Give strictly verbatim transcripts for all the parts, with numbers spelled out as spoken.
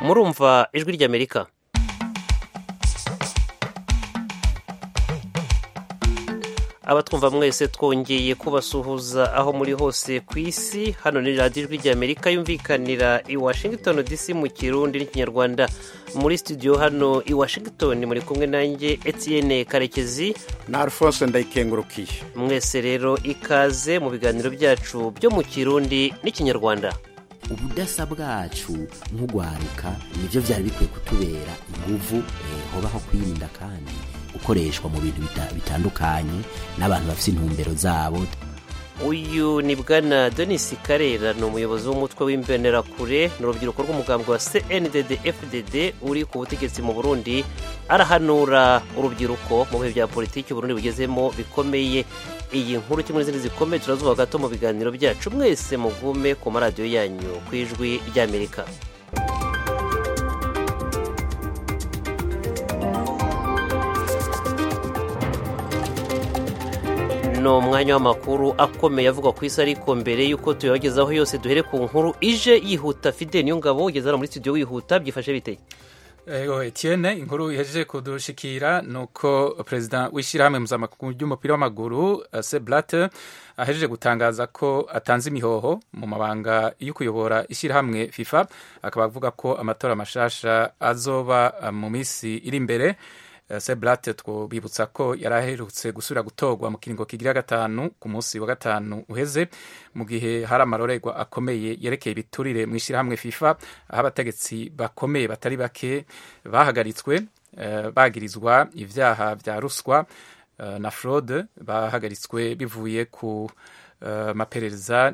murumva ijwi ry'Amerika. Abatwumva mwese twongeye kubasuhuza aho muri hose ku isi. Hano ni radiyo ijwi ry'Amerika yumvikanira i Washington D C mu Kirundi n'Ikinyarwanda. Muri studio hano i Washington muri kumwe nanjye Etienne Karekezi na Alphonse Ndayikengurukiye. Mwese rero ikaze mu biganiro byacu byo mu Kirundi n'Ikinyarwanda. Ubudasa bwacu nk'ugwaruka nivyo vyari bikwiye kutubera inguvu eh, hobaho kwirinda kandi ukoreshwa mu bintu bitandukanye n'abantu bafite intumbero zabo. Uyu ni bwana Denis Karera, ni umuyobozi w'umutwe w'imbenerakure n'urubyiruko rw'umugambwe wa C N D D F D D uri ku butegetsi mu Burundi. Arahanura urubyiruko mu bihe bya politiki Burundi bugezemo bikomeye. Iyi nkuru kimwe n'izindi zikomeye turazuba gato mu biganiro byacu. Mwese mugume ku maradiyo yanyu ku ijwi ry'Amerika. No mwanya w'amakuru akomeye avuga ku isi, ariko mbere yuko tuyagezaho yose duhere ku nkuru ije yihuta. Fidel Niyongabo ugeze muri studio wihuta, byifashe bite? Ego Etienne, inkuru yaje kudushikira nuko president w'ishirahamwe mpuzamakungu ry'umupira w'amaguru Sepp Blatter ahejeje gutangaza ko atanze imihoho mu mabanga yo kuyobora ishirahamwe FIFA. Akaba avuga ko amatora mashasha azoba mu misi iri imbere. Sepp Blatter twobibutsa ko yaraherutse gusubira gutorwa mu kiringo kigira gatanu ku munsi wa gatanu uheze, mu gihe hari amarorerwa akomeye yerekeye ibiturire mu ishirahamwe FIFA, aho abategetsi bakomeye batari bake bahagaritswe uh, bagirizwa ivyaha vya ruswa uh, na fraude. Bahagaritswe bivuye ku uh, maperereza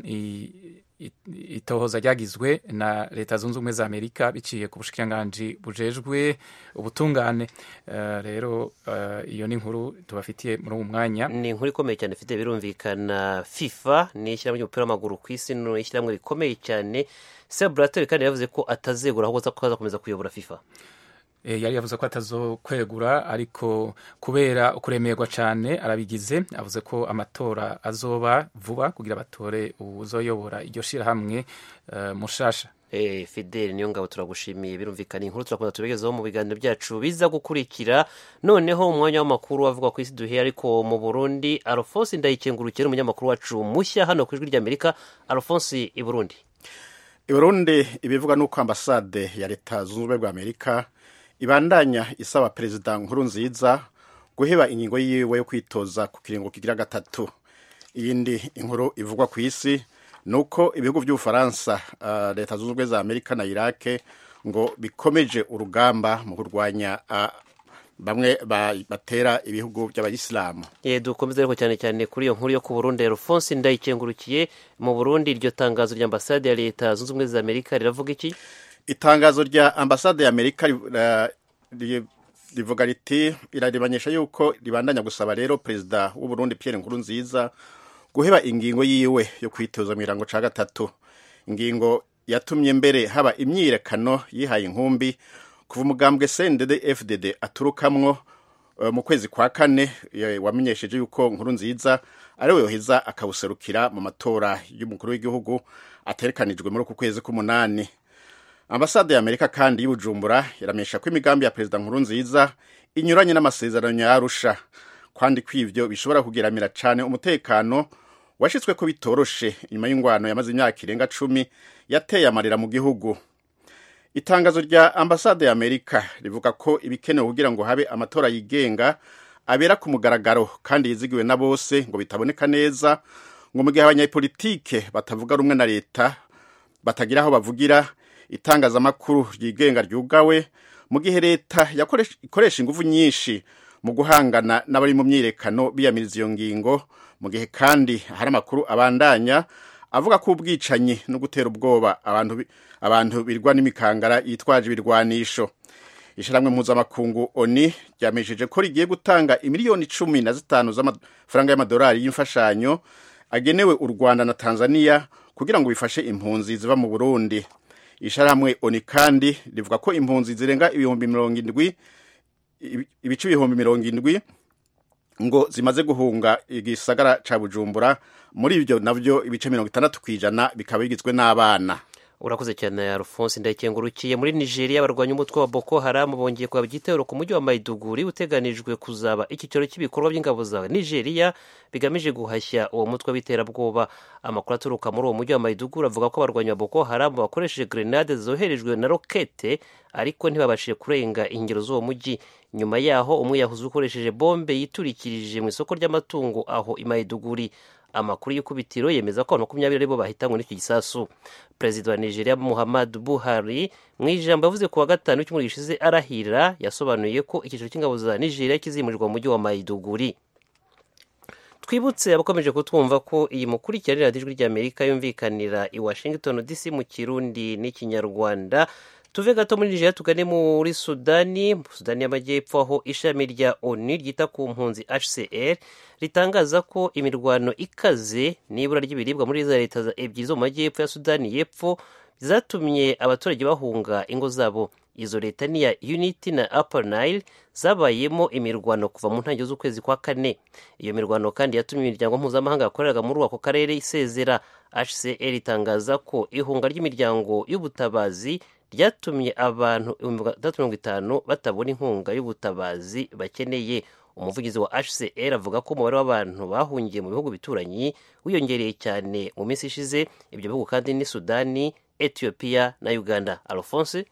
itohoza ryagizwe na Leta Zunze Ubumwe za Amerika biciye ku bushikiranganji bujejwe ubutungane. Uh, rero uh, iyo ni inkuru tubafitiye muri uwo mwanya. Ni inkuru ikomeye cyane ifite birumvikana. FIFA ni ishyirahamwe ry'umupira w'amaguru ku isi, no ishyirahamwe rikomeye cyane. Sepp Blatter kandi yavuze ko atazegura ahubwo azakomeza kuyobora FIFA. E, yari yavuze ko atazokwegura, ariko kubera ukuremerwa cyane arabigize. Avuze ko amatora azoba vuba kugira batore uzoyobora iryo shirahamwe uh, mushasha. Eh, Fidel Niyongabo turagushimiye. Birumvikana inkuru turakomeza tubigezeho mu biganiro byacu biza gukurikira. Noneho umwanya w'amakuru avuga ku isi duhe, ariko mu Burundi Alphonse Ndayikengurukiye umunyamakuru wacu mushya hano ku ijwi ry'Amerika. Alphonse, i Burundi i Burundi ibivuga nuko ambasade ya Leta Zunze Ubumwe bwa Amerika ibandanya isaba Perezida Nkurunziza guheba ingingo yiwe yo kwitoza ku kiringo kigira gatatu. Iyindi inkuru ivugwa ku isi nuko ibihugu by'Ubufaransa, uh, Leta Zunze Ubumwe za Amerika na Iraq ngo bikomeje urugamba mu kurwanya uh, bamwe ba, batera ibihugu by'abayisilamu. Ye dukomeze ariko cyane cyane kuri iyo nkuru yo ku Burundi. Alphonse Ndayikengurukiye, mu Burundi iryo tangazo rya ambasade ya Leta Zunze Ubumwe za Amerika riravuga iki? Itangazo rya ambasade ya Amerika rivuga riti iraribanyesha yuko ribandanya gusaba rero Perezida w'u Burundi Pierre Nkurunziza guheba ingingo yiwe yo kwitoza mu irango ca gatatu. Ingingo yatumye mbere haba imyirekano yihaye inkumbi kuva umugambwe C N D D F D D aturukamwo uh, mu kwezi kwa kane. Wamenyesheje yuko Nkurunziza ari we yoheza akawuserukira mu matora y'umukuru w'igihugu aterekanijwe muri uku kwezi k'umunani. Ambasade ya Amerika kandi y'Ubujumbura iramenyesha ko imigambi ya Perezida Nkurunziza inyuranye n'amasezerano ya Arusha, kandi kw'ivyo bishobora kugeramira cane umutekano washitswe ko bitoroshe nyuma y'ingwano yamaze imyaka irenga cumi yateye amarira mu gihugu. Itangazo rya ambasade ya Amerika rivuga ko ibikenewe kugira ngo habe amatora yigenga abera ku mugaragaro kandi yizigiwe na bose ngo bitaboneka neza, ngo mu gihe abanyapolitike batavuga rumwe na leta batagira aho bavugira, itangazamakuru ryigenga ryugawe, mu gihe leta ikoresha ingufu nyinshi mu guhangana n'abari mu myirekano biyamiriza iyo ngingo, mu gihe kandi hari amakuru abandanya avuga ko ubwicanyi no gutera ubwoba abantu abantu birwa n'imikangara yitwaje ibirwanisho. Ishiramwe mpuzamakungu O N U ryamesheje ko rigiye gutanga imiliyoni cumi na zitanu z'amafaranga y'amadolari y'imfashanyo agenewe u Rwanda na Tanzania kugira ngo bifashe impunzi ziva mu Burundi. Ishiramwe O N U kandi rivuga ko impunzi zirenga ibihumbi mirongo indwi ibice ibihumbi mirongo indwi ngo zimaze guhunga igisagara ca Bujumbura, muri ibyo navyo ibice mirongo itandatu kwijana bikaba bigizwe n'abana. urakoze cyane Alphonse ndayikengurukiye. Muri Nigeria abarwanya umutwe wa Boko Haram bongeye kuba igitero ku mujyi wa Maiduguri uteganijwe kuzaba icyiciro cy'ibikorwa by'ingabo za Nigeria bigamije guhashya uwo mutwe w'iterabwoba. Amakuru aturuka muri uwo mujyi wa Maiduguri avuga ko abarwanya Boko Haram bakoresheje grenade zoherejwe na rokete ariko ntibabashije kurenga ingero z'uwo mujyi. Nyuma yaho umwe yahuze ukoresheje bombe yiturikirije mu isoko ry'amatungo aho i Maiduguri. Amakuru y'ukubitiro yemeza ko makumyabiri aribo bahitanywe n'iki gisasu. Perezida wa Nigeria Muhammadu Buhari mu ijambo yavuze ku wa gatanu cy'umwaka gishize arahira yasobanuye ko icyiciro cy'ingabo za Nigeria kizimurirwa mu mujyi wa Maiduguri. Twibutse abakomeje kutwumva ko iyi mukurikirana ijwi ry'Amerika yumvikanira i Washington D C mu Kirundi n'Ikinyarwanda. Tuve gato muri Nigeria tugane muri Sudani, Sudani y'Amajyepfo aho ishami rya O N U ryita ku mpunzi H C R ritangaza ko imirwano ikaze n'ibura ry'ibiribwa muri za leta ebyiri zo mu majyepfo ya Sudani y'Epfo zatumye abaturage bahunga ingo zabo. Izo leta ni ya Unity na Upper Nile zabayemo imirwano kuva mu ntangiriro z'ukwezi kwa kane. Iyo mirwano kandi yatumye imiryango mpuzamahanga yakoreraga muri ako karere isezera. H C R itangaza ko ihunga ry'imiryango y'ubutabazi ryatumye abantu ibihumbi bitatu mirongo itanu batabona inkunga y'ubutabazi bakeneye. Umuvugizi wa H C R avuga ko umubare w'abantu bahungiye mu bihugu bituranyi wiyongereye cyane mu minsi ishize. Ibyo bihugu kandi ni Sudani, Ethiopia na Uganda. Alphonse,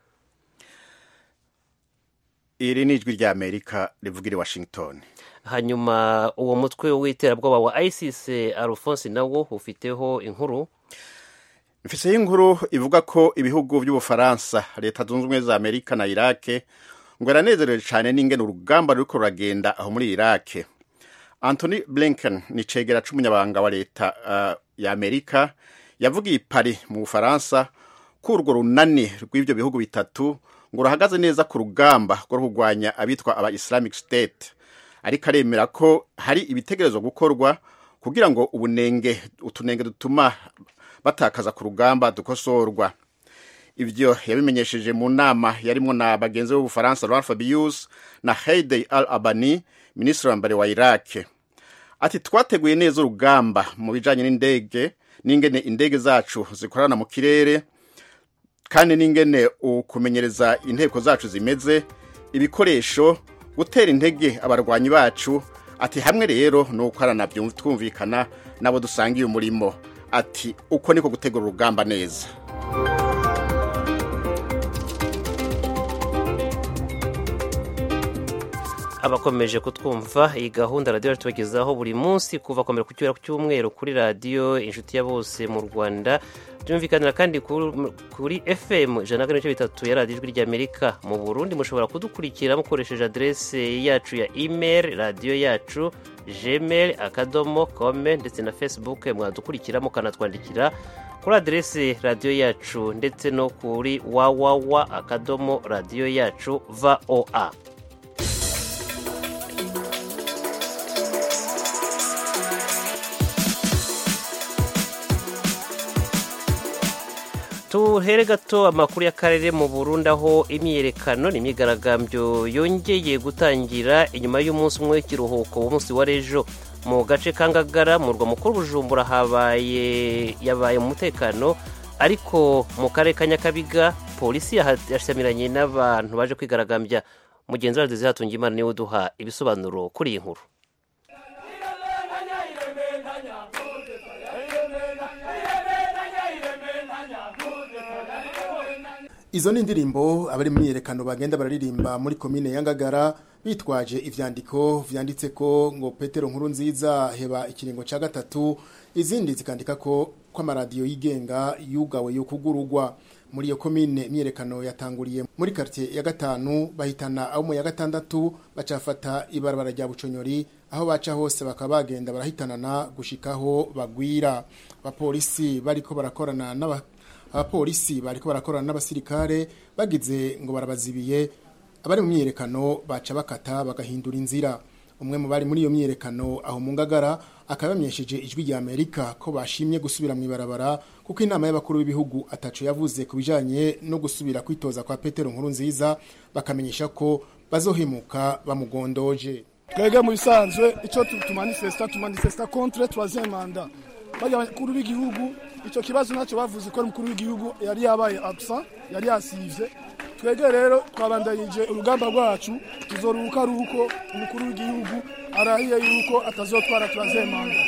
iri ni ijwi rya Amerika rivugira i Washington. Hanyuma uwo mutwe w'iterabwoba wa ISIS, Alphonse, nawo ufiteho inkuru. Mfise inkuru ivuga ko ibihugu by'Ubufaransa, Leta Zunze Ubumwe za Amerika na Iraq ngo aranezerewe cyane n'ingene urugamba ruriko ruragenda aho muri Iraq. Anthony Blinken ni cegera c'umunyabanga wa leta uh, ya Amerika yavugiye i Paris mu Bufaransa ko urwo runani rw'ivyo bihugu bitatu ngo ruhagaze neza ku rugamba rwo kurwanya abitwa aba Islamic State, ariko aremera ko hari ibitegerezo gukorwa kugira ngo ubunenge utunenge dutuma batakaza ku rugamba dukosorwa. Ivyo yabimenyesheje mu nama yarimo na bagenzi b'Ubufaransa Laurent Fabius na Heidi Al-Abani, ministre wa mbere wa Iraq. Ati twateguye neza urugamba mu bijanye n'indege n'ingene indege zacu zikorana mu kirere kandi n'ingene ukumenyereza inteko zacu zimeze, ibikoresho, gutera intege abarwanyi bacu. Ati hamwe rero n'ukorana byumvikana nabo dusangiye umurimo. Ati uko niko gutegura urugamba neza. Abakomeje kutwumva iyi gahunda radio tubagezaho buri munsi kuva komera ku cyumweru kuri radio Inshuti ya Bose mu Rwanda, byumvikanira kandi kuri F M ijana na kane n'ibice bitatu ya radio Ijwi ry'Amerika. Mu Burundi mushobora kudukurikira mukoresheje adresse yacu ya email radio yacu gmail akadomo com ndetse na Facebook mwadukurikira mukanatwandikira kuri adresse radio yacu ndetse no kuri www akadomo radio yacu voa. Tuhere gato amakuru y'akarere mu Burundi aho imyiyerekano n'imyigaragambyo yongeye gutangira inyuma y'umunsi umwe w'ikiruhuko w'umunsi wa rejo mu gace kangagara mu rwa mukuru Bujumbura. Habaye yabaye mu mutekano, ariko mu karere ka Nyakabiga polisi yashamiranye n'abantu baje kwigaragambya. Mugenzi wacu Zihatunyimana niwe uduha ibisobanuro kuri iyi nkuru. Izo ni indirimbo abari mu myiyerekano bagenda bararirimba muri komine ya Ngagara bitwaje ivyandiko vyanditse ko ngo Petero Nkurunziza heba ikiringo ca gatatu, izindi zikandika ko kwa maradiyo yigenga yugawe yo kugurugwa. Muri iyo komine imyiyerekano yatanguriye muri quartier ya gatanu, bahitana abo mu ya gatandatu bacafata ibarabara rya Buconyori, aho baca hose bakabagenda barahitanana gushikaho bagwira. Abapolisi bariko barakorana n'aba abapolisi bariko barakorana n'abasirikare bagize ngo barabazibiye. Abari mu myiyerekano baca bakata bagahindura inzira. Umwe mu bari muri iyo myiyerekano aho mu Ngagara akabamenyesheje Ijwi rya Amerika ko bashimye gusubira mu ibarabara kuko inama y'abakuru b'ibihugu ataco yavuze kubijanye no gusubira kwitoza kwa Petero Nkurunziza, bakamenyesha ko bazohemuka bamugondoje. Twege mu bisanzwe ico tumanifesta tumanifesta contre troisième mandat. bajya bakuru b'igihugu icyo kibazo ntacyo bavuze ko umukuru w'igihugu yari yabaye absent yari yasivye. Twege rero twabandanyije urugamba rwacu tuzoruhuka ruko umukuru w'igihugu arahiye yuko atazotwara turazemanga.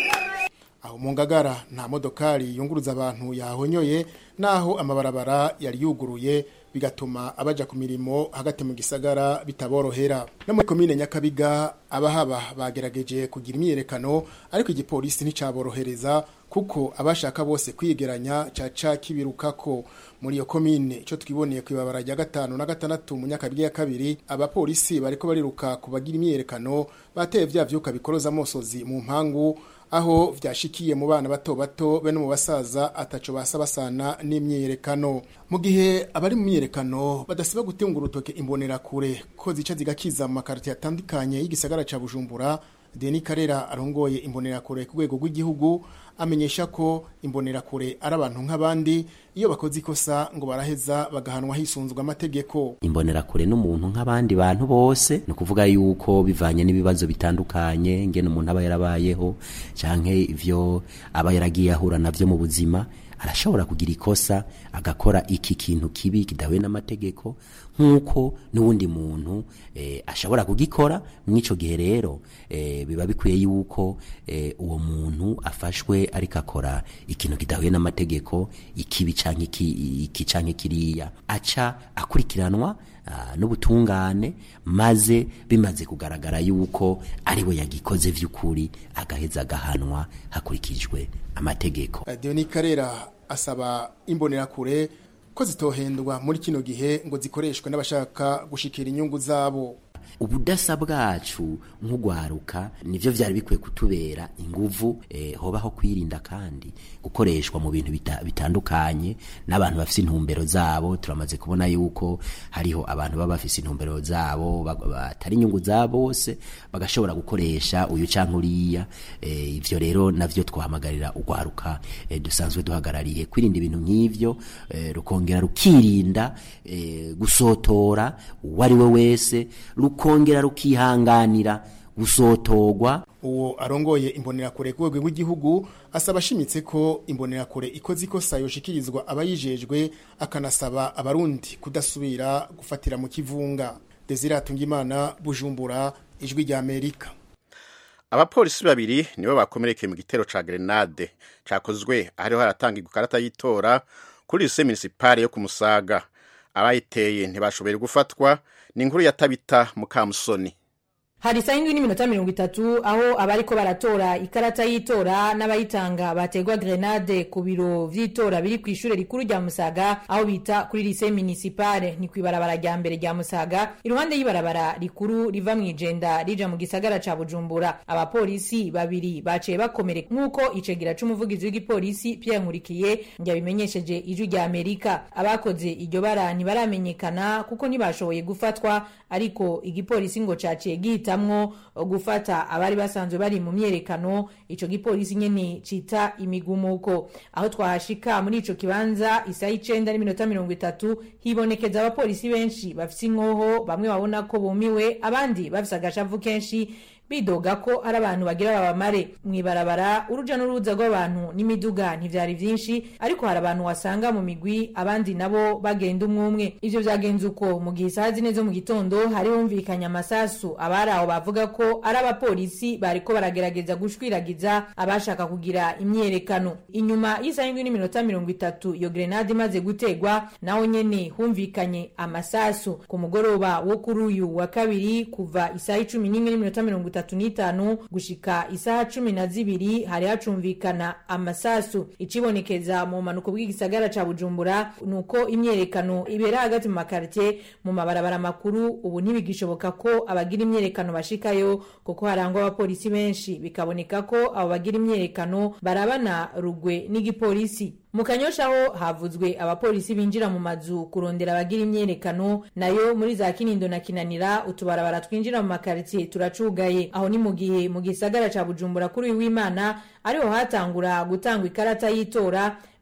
Aho mu Ngagara nta modokari yunguruza abantu yahonyoye naho amabarabara yari yuguruye bigatuma abaja ku mirimo hagati mu gisagara bitaborohera. No muri komine Nyakabiga abahaba bagerageje kugira imyerekano ariko igipolisi nticaborohereza kuko abashaka bose kwigeranya caca kibirukako. Muri iyo komine ico twiboneye kwibabara rya gatanu na gatandatu mu Nyakabiga ya kabiri abapolisi bariko bariruka kubagira imyerekano bateye vya vyuka bikoroza amosozi mu mpangu aho vyashikiye mu bana bato bato be no mu basaza ataco basabasana n'imyerekano. Mu gihe abari mu myerekano badasiba gutunga urutoke imbonera kure ko zica zigakiza mu makarti atandukanye y'igisagara ca Bujumbura, Denis Karera arongoye imbonera kure ku rwego rw'igihugu amenyesha ko imbonera kure ari abantu nk'abandi iyo bakoze ikosa ngo baraheza bagahanwa hisunzwe amategeko. Imbonera kure n'umuntu nk'abandi bantu bose no kuvuga yuko bivanye n'ibibazo bitandukanye ngene umuntu aba yarabayeho canke ivyo aba yaragiye ahura navyo mu buzima arashobora kugira ikosa agakora iki kintu kibi kidawe n'amategeko nkuko n'uwundi muntu eh, ashobora kugikora. Mwico gihe rero eh, biba bikwiye yuko eh, uwo muntu afashwe ariko akora ikintu kidawe n'amategeko ikibi canke iki, iki canke kiriya aca akurikiranwa uh, n'ubutungane maze bimaze kugaragara yuko ariwe yagikoze vy'ukuri agaheza gahanwa hakurikijwe amategeko. Denis Karera asaba imbonera kure ko zitohendwa muri kino gihe ngo zikoreshwe n'abashaka gushikira inyungu zabo. Ubudasa bwacu nk'ugwaruka nivyo vyari bikwiye kutubera inguvu eh, hobaho kwirinda kandi gukoreshwa mu bintu bita, bitandukanye n'abantu bafise intumbero zabo. Turamaze kubona yuko hariho abantu baba bafise intumbero zabo batari inyungu zabo bose bagashobora gukoresha uyu canke uriya. Eh, ivyo rero navyo twahamagarira ugwaruka eh, dusanzwe duhagarariye kwirinda ibintu nk'ivyo eh, rukongera rukirinda eh, gusotora uwari we wese rukongera rukihanganira gusotogwa. Uwo arongoye imbonera kure ku rwego rw'igihugu asaba ashimitse ko imbonera kure ikoze ikosa yoshikirizwa abayijejwe akanasaba abarundi kudasubira gufatira mu kivunga. Desire Atungimana, Bujumbura, Ijwi rya Amerika. Abapolisi babiri nibo bakomerekeye mu gitero ca grenade cakozwe ahariho haratangirwa ikarata y'itora kuri lycée municipale yo ku Musaga. Abayiteye ntibashoboye gufatwa. Ni inkuru ya Tabita Mukamusoni. Hari sayindwi n'iminota mirongo itatu aho abariko baratora ikarata y'itora n'abayitanga bategwa grenade ku biro vy'itora biri ku ishure rikuru rya Musaga aho bita kuri lycée municipale ni kwibarabara rya mbere rya Musaga iruhande y'ibarabara rikuru riva mu Ijenda rija mu gisagara ca Bujumbura. Abapolisi babiri baciye bakomereka nkuko icegira c'umuvugizi w'igipolisi Pierre Nkurikiye yabimenyesheje Ijwi rya Amerika. Abakoze iryo bara ntibaramenyekana kuko ntibashoboye gufatwa ariko igipolisi ngo caciye gita tamwo gufata abari basanzwe bari mu myerekano. Ico gipolisi nyene cita imigumuko. Aho twahashika muri ico kibanza isaha icenda n'iminota mirongo itatu hibonekeza abapolisi benshi bafise inkoho, bamwe babona ko bumiwe abandi bafise agashavu kenshi bidoga ko ari abantu bagira babamare. Mwibarabara uruja n'uruza rw'abantu n'imiduga ntivyari vyinshi ariko hari abantu wasanga mu migwi abandi nabo bagenda umwumwe. Ivyo vyagenze uko mu gihe isaha zine zo mu gitondo hari humvikanya amasasu abari aho bavuga ko ari abapolisi bariko baragerageza gushwiragiza abashaka kugira imyerekano. Inyuma y'isaha indwi n'iminota mirongo itatu iyo grenade imaze gutegwa naho nyene humvikanye amasasu. Ku mugoroba wo kuri uyu wa kabiri kuva isaha icumi n'imwe n'iminota mirongo itatu n'itanu gushika isaha cumi na zibiri hari hacumvikana amasasu. Icibonekeza mu manuko bw'igisagara ca Bujumbura nuko imyerekano ibera hagati mu makartie mu mabarabara makuru ubu ntibigishoboka ko abagira imyerekano bashikayo kuko harangwa abapolisi benshi bikaboneka ko abo bagira imyerekano barabana rugwe n'igipolisi. Mu Kanyosha ho havuzwe abapolisi binjira mu mazu kurondera abagira imyerekano, nayo muri za Kinindo na Kinanira utubarabara twinjira mu makartie turacugaye. Aho ni mu gihe mu gisagara ca Bujumbura kuri w'Imana ariho hatangura gutangwa ikarata y'itora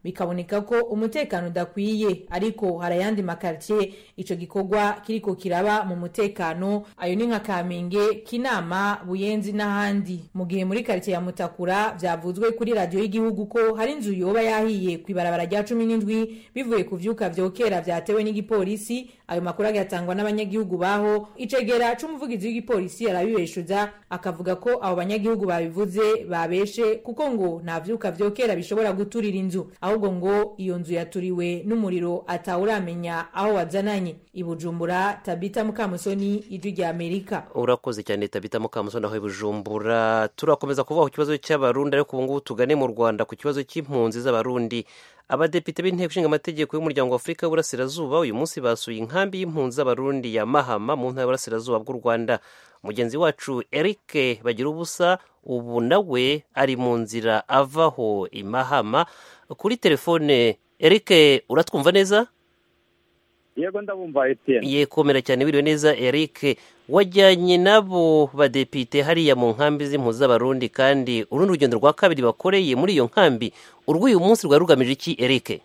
bikaboneka ko umutekano udakwiye, ariko hari ayandi makartier ico gikorwa kiriko kiraba mu mutekano. Ayo ni nka Kamenge, Kinama, Buyenzi n'ahandi. Mu gihe muri quartier ya Mutakura vyavuzwe kuri radio y'igihugu ko hari inzu yoba yahiye kwibarabara rya cumi n'indwi bivuye ku vyuka vyokera vyatewe n'igipolisi. Ayo makuru agatangwa n'abanyagihugu baho. Icegera c'umuvugizi w'igipolisi arabibeshuza akavuga ko abo banyagihugu babivuze babeshe, kuko ngo nta vyuka vyokera bishobora guturira inzu, ahubwo ngo iyo nzu yaturiwe n'umuriro atawuramenya aho wazananye. I Bujumbura, Tabita Mukamusoni, Ijwi rya Amerika. Urakoze cyane Tabita Mukamusoni aho i Bujumbura. Turakomeza kuvuga ku kibazo cy'abarundi, ariko ubu ngubu tugane mu Rwanda ku kibazo cy'impunzi z'abarundi. Abadepite b'inteko ishinga amategeko y'umuryango wa Afurika y'Uburasirazuba uyu munsi basuye inkambi y'impunzi z'abarundi ya Mahama mu ntara y'Uburasirazuba bw'u Rwanda. Mugenzi wacu Eric Bagirubusa ubu nawe ari mu nzira avaho i Mahama. Kuri telefone, Eric, uratwumva neza? Yego ndabumva Etienne. Ye komera cyane, wiriwe neza Eric. Wajyanye nabo badepite hariya mu nkambi z'impunzi z'abarundi, kandi urundi rugendo rwa kabiri bakoreye muri iyo nkambi, urw'uyu munsi rwa rugamije iki Eric?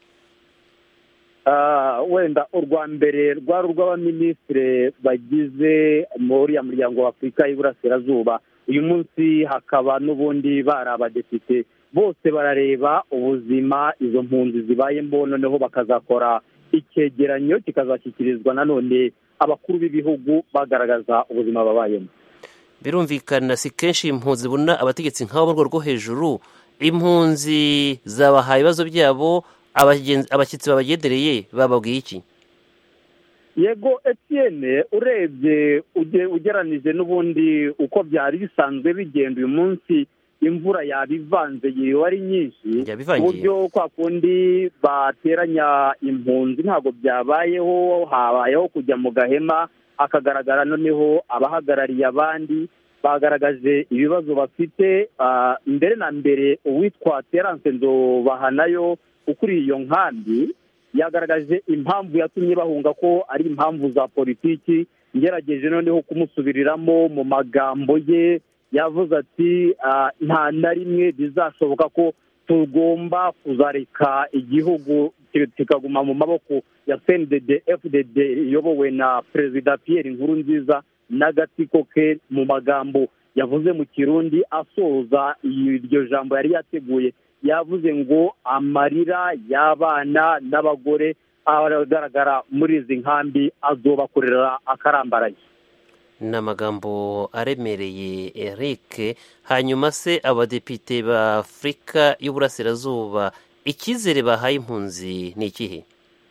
Uh, wenda urwa mbere rwari urw'abaminisitiri bagize muri ya muryango wa Afurika y'Uburasirazuba. Uyu munsi hakaba n'ubundi bari abadepite, bose barareba ubuzima izo mpunzi zibayemo, noneho bakazakora icyegeranyo kikazashyikirizwa nanone abakuru b'ibihugu bagaragaza ubuzima babayemo. Birumvikana si kenshi impunzi zibona abategetsi nk'abo mu rwego rwo hejuru. Impunzi zabahaye ibibazo byabo, abashyitsi babagendereye bababwiye iki? Yego Etienne, urebye ugeranije n'ubundi uko byari bisanzwe bigenda, uyu munsi imvura yabivanze yiwe ari nyinshi, uburyo kwa kundi bateranya impunzi ntabwo byabayeho, habayeho kujya mu gahema, akagaragara noneho abahagarariye abandi bagaragaje ibibazo bafite. Mbere na mbere uwitwa Terence Nzobahanayo ukuriye iyo nkambi yagaragaje impamvu yatumye bahunga ko ari impamvu za politiki. Ngerageje noneho kumusubiriramo mu magambo ye, yavuze ati nta na rimwe bizashoboka ko tugomba kuzareka igihugu kikaguma mu maboko ya C N D D F D D iyobowe na Perezida Pierre Nkurunziza n'agatsiko ke. Mu magambo yavuze mu Kirundi asoza iryo jambo yari yateguye, yavuze ngo amarira y'abana n'abagore agaragara muri izi nkambi azobakorera akarambaraye. Ni amagambo aremereye Eric. Hanyuma se abadepite ba Afurika y'Uburasirazuba icyizere bahaye impunzi ni ikihe?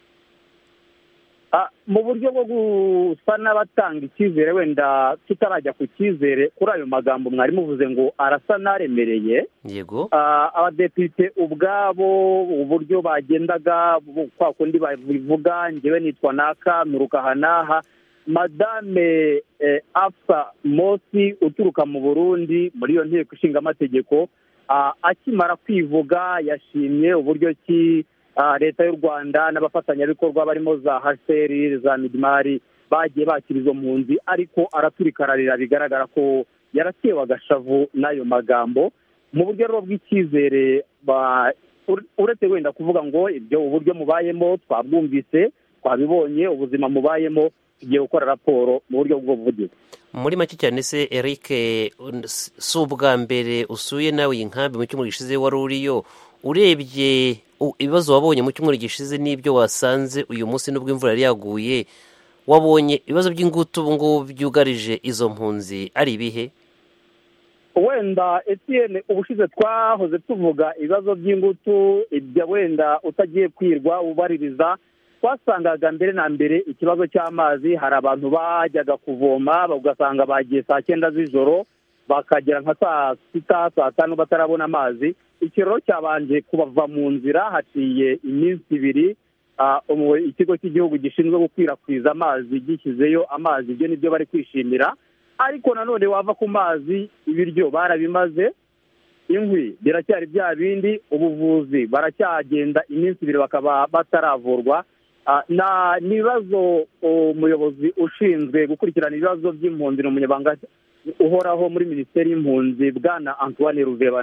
Mu buryo bwo gusa n'abatanga icyizere, wenda tutarajya ku cyizere, kuri ayo magambo mwari muvuze ngo arasa n'aremereye. Yego. Abadepite ubwabo uburyo bagendaga kwa kundi babivuga, njyewe nitwa naka nurukahanaha. Madame eh, Afsa Mosi uturuka mu Burundi muri iyo nteko ishinga amategeko, akimara kwivuga yashimye uburyo ki leta y'u Rwanda n'abafatanyabikorwa barimo za H C R, za Midmari bagiye bakira izo mpunzi, ariko araturikararira, bigaragara ko yaratewe agashavu n'ayo magambo. Mu buryo rero bw'icyizere, uretse wenda kuvuga ngo ibyo uburyo mubayemo twabwumvise, twabibonye, ubuzima mubayemo, tugiye gukora raporo mu buryo bw'ubuvugizi. Muri make cyane se Eric, si ubwa mbere usuye nawe iyi nkambi, mu cyumweru gishize wari uriyo. Urebye ibibazo wabonye mu cyumweru gishize n'ibyo wasanze uyu munsi n'ubwo imvura yari yaguye, wabonye ibibazo by'ingutu ubu ngubu byugarije izo mpunzi ari ibihe? Wenda Etienne, ubushize twahoze tuvuga ibibazo by'ingutu, ibyo wenda utagiye kwirwa ubaririza, twasangaga mbere na mbere ikibazo cy'amazi. Hari abantu bajyaga kuvoma ugasanga bagiye saa cyenda z'ijoro bakagera nka saa sita saa tanu batarabona amazi. Ikiraro cyabanje kubava mu nzira haciye iminsi ibiri, ikigo cy'igihugu gishinzwe gukwirakwiza amazi gishyizeyo amazi. Ibyo nibyo bari kwishimira, ariko nanone wava ku mazi ibiryo barabimaze, inkwi biracyari bya bindi, ubuvuzi baracyagenda iminsi ibiri bakaba bataravurwa. Na nibazo umuyobozi ushinzwe gukurikirana ibibazo by'impunzi n'umunyabanga uhoraho muri Minisiteri y'Impunzi Bwana Antoine Ruvebana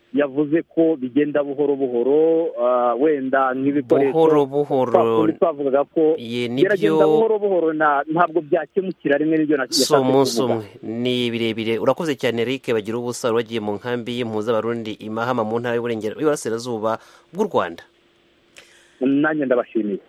yavuze ko bigenda buhoro buhoro wenda nk'ibikoresho buhoro buhoro twavugaga ko gerageza buhoro buhoro ntabwo byakemukira rimwe n'ibyo so umunsi umwe ni birebire. urakoze cyane Eric bagira ubusa wagiye mu nkambi y'impuzabarundi i Mahama mu ntara y'Iburasirazuba bw'u Rwanda. nanjye ndabashimiye.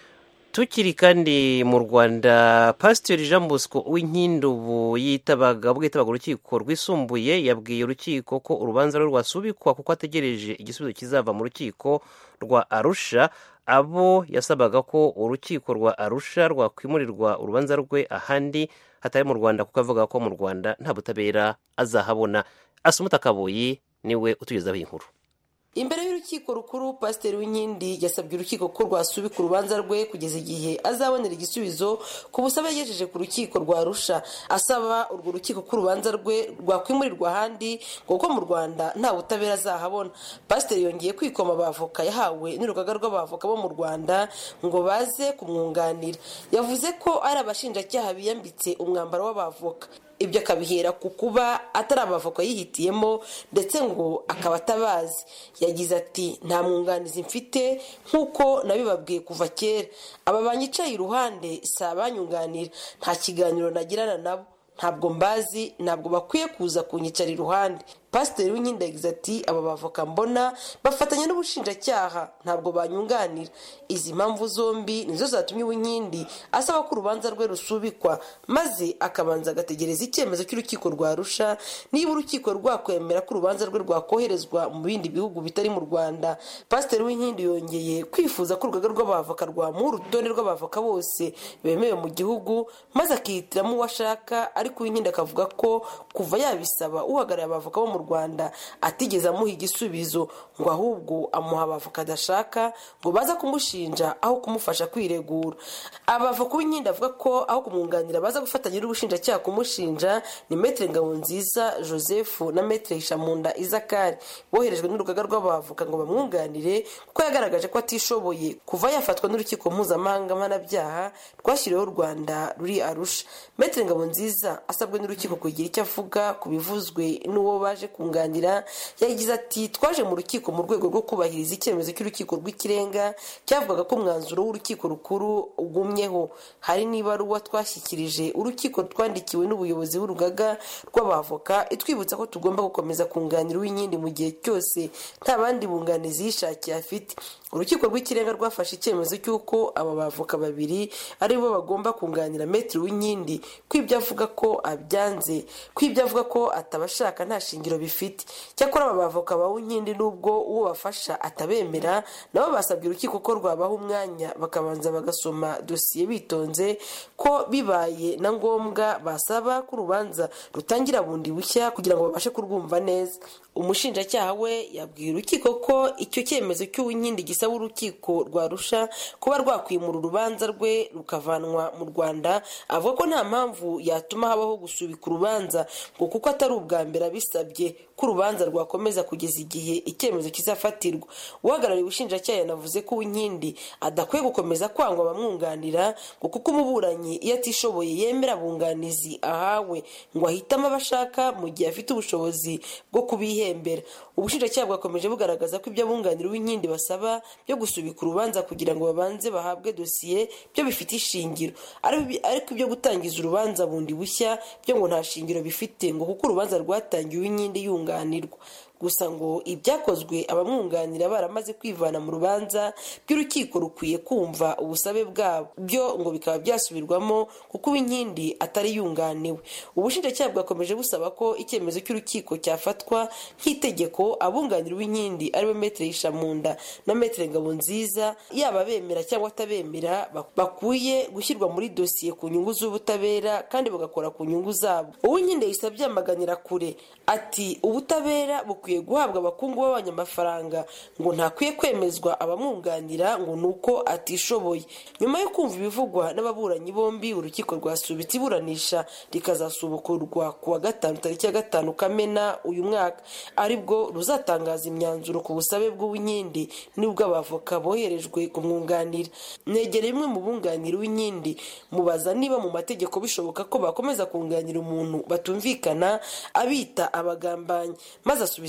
tukiri kandi mu Rwanda, Pasiteri Jean Bosco Uwinkindi ubu yitabaga ubwo yitabaga urukiko rwisumbuye yabwiye urukiko ko urubanza rwe rwasubikwa kuko ategereje igisubizo kizava mu rukiko rwa Arusha. abo yasabaga ko urukiko rwa Arusha rwakwimurirwa urubanza rwe ahandi hatari mu Rwanda kuko avuga ko mu Rwanda nta butabera azahabona. Asumuta Kaboyi niwe utugezaho inkuru. Imbere y'urukiko rukuru, Pasiteri Uwinkindi yasabye urukiko ko rwasubika urubanza rwe kugeza igihe azabonera igisubizo ku busabe yagejeje ku rukiko rwa Arusha, asaba urwo rukiko ko urubanza rwe rwakwimurirwa ahandi kuko mu Rwanda nta butabera azahabona. Pasiteri yongeye kwikoma abavoka yahawe n'urugaga rw'abavoka bo mu Rwanda ngo baze kumwunganira. Yavuze ko ari abashinjacyaha biyambitse umwambaro w'abavoka, ibyo akabihera ku kuba atari abavoka yihitiyemo ndetse ngo akaba atabazi. Yagize ati nta mwunganizi mfite nk'uko nabibabwiye kuva kera, aba banyicaye iruhande si abanyunganira, nta kiganiro nagirana nabo, ntabwo mbazi, ntabwo bakwiye kuza kunyicara iruhande. Pasiteri Uwinkindi yagize ati aba bavoka mbona bafatanya n'ubushinjacyaha ntabwo banyunganira. Izi mpamvu zombi nizo zatumye Uwinkindi asaba ko urubanza rwe rusubikwa maze akabanza agategereza icyemezo cy'urukiko rwa Arusha niba urukiko rwakwemera ko urubanza rwe rwakoherezwa mu bindi bihugu bitari mu Rwanda. Pasiteri Uwinkindi yongeye kwifuza ko urugaga rw'abavoka rwamuha urutonde rw'abavoka bose bemewe mu gihugu maze akihitiramo uwo ashaka, ariko Uwinkindi akavuga ko kuva yabisaba uhagarariye abavoka bo mu Rwanda atigeze amuha igisubizo, ngo ahubwo amuha abavoka adashaka ngo baza kumushinja aho kumufasha kwiregura. Abavoka Uwinkindi avuga ko aho kumwunganira baza gufatanya n'ubushinjacyaha kumushinja ni Maître Ngabonziza Joseph na Maître Hishamunda Isakari boherejwe n'urugaga rw'abavoka ngo bamwunganire kuko yagaragaje ko atishoboye kuva yafatwa n'urukiko mpuzamahanga mpanabyaha rwashyiriweho u Rwanda ruri Arusha. Maître Ngabonziza asabwe n'urukiko kugira icyo avuga ku bivuzwe n'uwo baje kunganira. Yagize ati twaje mu rukiko mu rwego rwo kubahiriza icyemezo cy'urukiko rw'ikirenga cyavugaga ko umwanzuro w'urukiko rukuru ugumyeho. Hari n'ibaruwa twashyikirije urukiko twandikiwe n'ubuyobozi bw'urugaga rw'abavoka itwibutsa ko tugomba gukomeza kunganira Uwinkindi mu gihe cyose nta bandi bunganizi yishakiye afite. Urukiko rw'ikirenga rwafashe icyemezo cy'uko aba bavoka babiri ari bo bagomba kunganira Maître Uwinkindi, ko ibyo avuga ko abyanze, ko ibyo avuga ko atabashaka nta shingiro bifite. Cyakora aba bavoka ba Uwinkindi nubwo uwo bafasha atabemera, nabo basabye urukiko ko rwabaha umwanya bakabanza bagasoma dosiye bitonze, ko bibaye na ngombwa basaba ko urubanza rutangira bundi bushya kugira ngo babashe kurwumva neza. Umushinjacyaha we yabwiye urukiko ko icyo cyemezo cy'Uwinkindi gisaba urukiko rwa Arusha kuba rwakwimura urubanza rwe rukavanwa mu Rwanda, avuga ko nta mpamvu yatuma habaho gusubika urubanza ngo kuko atari ubwa mbere abisabye ko urubanza rwakomeza kugeza igihe icyemezo kizafatirwa. Uhagarariye ubushinjacyaha yanavuze ko Uwinkindi adakwiye gukomeza kwangwa abamwunganira ngo kuko umuburanyi iyo atishoboye yemera abunganizi ahawe ngo ahitamo abashaka mu gihe afite ubushobozi bwo kubihembera. Ubushinjacyaha bwakomeje bugaragaza ko ibyo abunganira Uwinkindi basaba byo gusubika urubanza kugira ngo babanze bahabwe dosiye byo bifite ishingiro, ariko ibyo gutangiza urubanza bundi bushya byo ngo nta shingiro bifite ngo kuko urubanza rwatangiye Uwinkindi yunganirwa. Gusa ngo ibyakozwe abamwunganira baramaze kwivana mu rubanza by'urukiko rukwiye kumva ubusabe bwabo, byo ngo bikaba byasubirwamo kuko Uwinkindi atari yunganiwe. Ubushinjacyaha bwakomeje busaba ko icyemezo cy'urukiko cyafatwa nk'itegeko, abunganira Uwinkindi ariwe Maître Hishamunda na Maître Ngabonziza yaba bemera cyangwa atabemera bakuye gushyirwa muri dosiye ku nyungu z'ubutabera kandi bagakora ku nyungu zabo. Uwinkindi yahise abyamaganira kure ati ubutabera bukwiye guhabwa abakungu b'abanyamafaranga ngo ntakwiye kwemezwa abamwunganira ngo nuko atishoboye. Nyuma yo kumva ibivugwa n'ababuranyi bombi, urukiko rwasubitse iburanisha rikazasubukurwa ku wa gatanu tariki ya gatanu Kamena uyu mwaka, aribwo ruzatangaza imyanzuro ku busabe bw'Uwinkindi n'ubwo abavoka boherejwe kumwunganira. Negere imwe mu bunganira Uwinkindi mubaza niba mu mategeko bishoboka ko bakomeza kunganira umuntu batumvikana abita abagambanyi, maze asubiza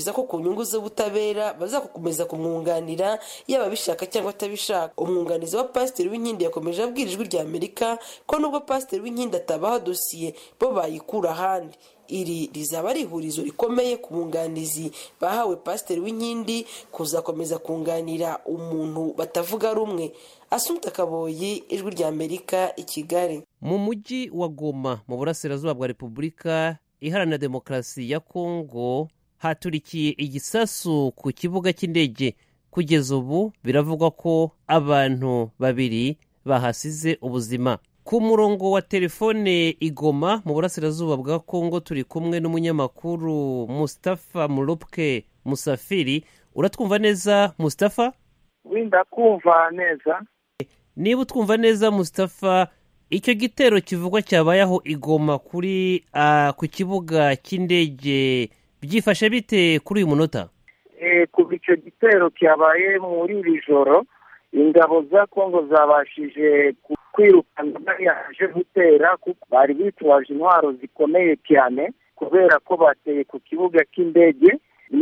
yizeza ko ku nyungu z'ubutabera bazakomeza kumwunganira yaba abishaka cyangwa atabishaka. Umwunganizi wa Pasiteri Uwinkindi yakomeje abwira Ijwi rya Amerika ko nubwo Pasiteri Uwinkindi atabaha dosiye bo bayikura ahandi. Iri rizaba ari ihurizo rikomeye ku bunganizi bahawe Pasiteri Uwinkindi kuzakomeza kunganira umuntu batavuga rumwe. Assumpta Kaboyi, Ijwi rya Amerika, i Kigali. Mu mujyi wa Goma mu burasirazuba bwa Repubulika Iharanira Demokarasi ya Kongo haturikiye igisasu ku kibuga cy'indege. Kugeza ubu biravugwa ko abantu babiri bahasize ubuzima. Ku murongo wa telefone Igoma mu burasirazuba bwa Kongo turi kumwe n'umunyamakuru Mustafa Mulupke Musafiri. Uratwumva neza Mustafa? Winda kumva neza. Niba utwumva neza Mustafa, icyo gitero kivugwa cyabayeho Igoma kuri uh, ku kibuga cy'indege byifashe bite kuri uyu munota? Eh ku icyo gitero cyabaye muri iri joro ingabo za Kongo zabashije kwirukana yaje gutera kuko bari bitwaje intwaro zikomeye cyane kubera ko bateye ku kibuga cy'indege.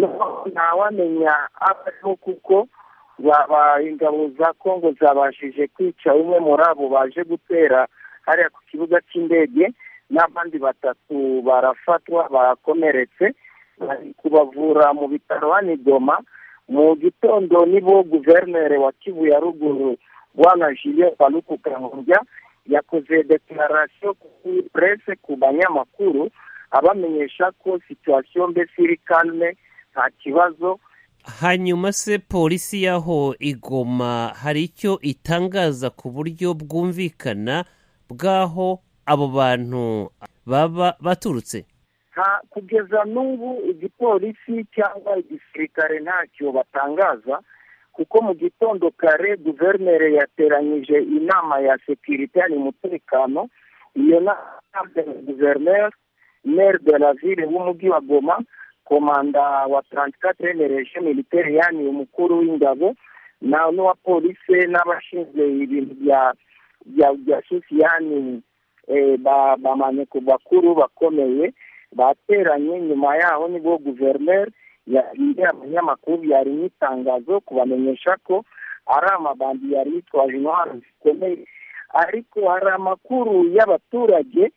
Ntawamenya aho kuko baba ingabo za Kongo zabashije kwica umwe muri abo baje gutera hariya ku kibuga cy'indege, n'abandi batatu barafatwa barakomeretse bari kubavura mu bitaro hano Goma. Mu gitondo nibo guverineri wa Kivu ya ruguru Bwana Julien Paluku Kahongya yakoze declaration kuri presse ku banyamakuru abamenyesha ko situation mbese iri calme nta kibazo. Hanyuma se polisi yaho Igoma hari icyo itangaza ku buryo bwumvikana bwaho abo bantu baba baturutse? Ha kugeza n'ubu igipolisi cyangwa igisirikare ntacyo batangaza kuko mu gitondo kare guverineri yateranyije inama ya security n'umutekano. Iyo nama guverineri, maire de la ville w'umujyi wa Goma, komanda wa trente-quatre region militaire yani umukuru w'ingabo na n'uwa polisi n'abashinzwe ibintu bya bya bya yani eh ba bamanye ku bakuru bakomeye bateranye. Nyuma yaho nibwo guverineri yagiye abanyamakuru yari n'itangazo kubamenyesha ko ari amabandi yari yitwaje intwaro zikomeye, ariko hari amakuru y'abaturage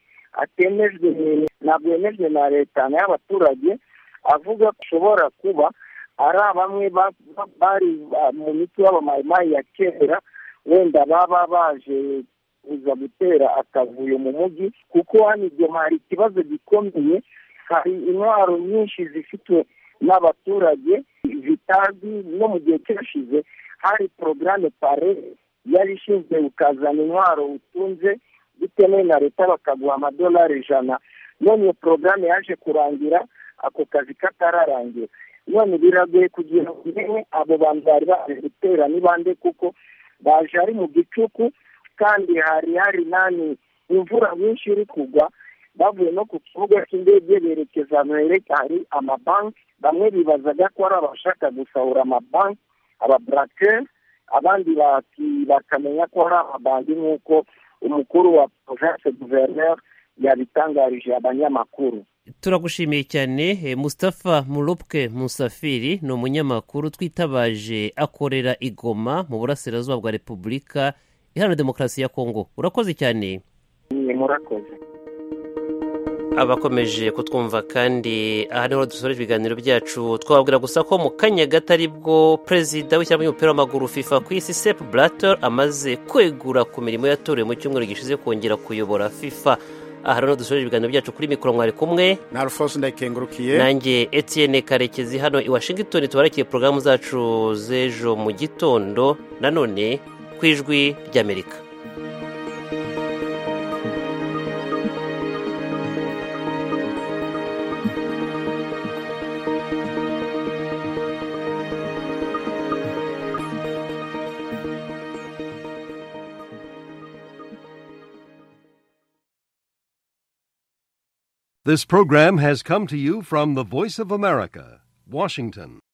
atemejwe ntabwo yemejwe na leta y'abaturage avuga ko ushobora kuba ari bamwe bari mu mitwe y'abamayimayi ya kera wenda baba baje kuza gutera akavuyo mu mujyi kuko hano Igoma hari ikibazo gikomeye. Hari intwaro nyinshi zifitwe n'abaturage zitazwi. No mu gihe cyashize hari porogaramu pare yari ishinzwe ukazana intwaro utunze bitewe na leta bakaguha amadolari ijana. None iyo porogaramu yaje kurangira ako kazi katararangira. None biragoye kugira ngo umenye abo bantu bari baje gutera ni bande kuko baje ari mu gicuku kandi hari hari nani imvura nyinshi iri kugwa. Bavuye no ku kibuga cy'indege berekeza mwereka hari amabanki. Bamwe bibazaga ko ari abashaka gusahura amabanki, ababraker, abandi bakamenya ko ari amabandi nk'uko umukuru wa province gouverneur yabitangarije abanyamakuru. Turagushimiye cyane Mustafa Mulupke Musafiri, ni umunyamakuru twitabaje akorera Igoma mu burasirazuba bwa Repubulika Iharanira Demokarasi ya Kongo. Urakoze cyane. Ni murakoze. Abakomeje kutwumva kandi aha niho dusoreje ibiganiro byacu. Twababwira gusa ko mu kanya gato aribwo perezida w'ishyirahamwe ry'umupira w'amaguru FIFA ku isi Sepp Blatter amaze kwegura ku mirimo yatorewe mu cyumweru gishize kongera kuyobora FIFA. Aha rero dusoreje ibiganiro byacu kuri mikoro mwari kumwe na Alphonse Ndayikengurukiye nanjye Etienne Karekezi hano i Washington. Tubarakiye porogaramu zacu z'ejo mu gitondo nanone ku Ijwi ry'Amerika. This program has come to you from the Voice of America, Washington.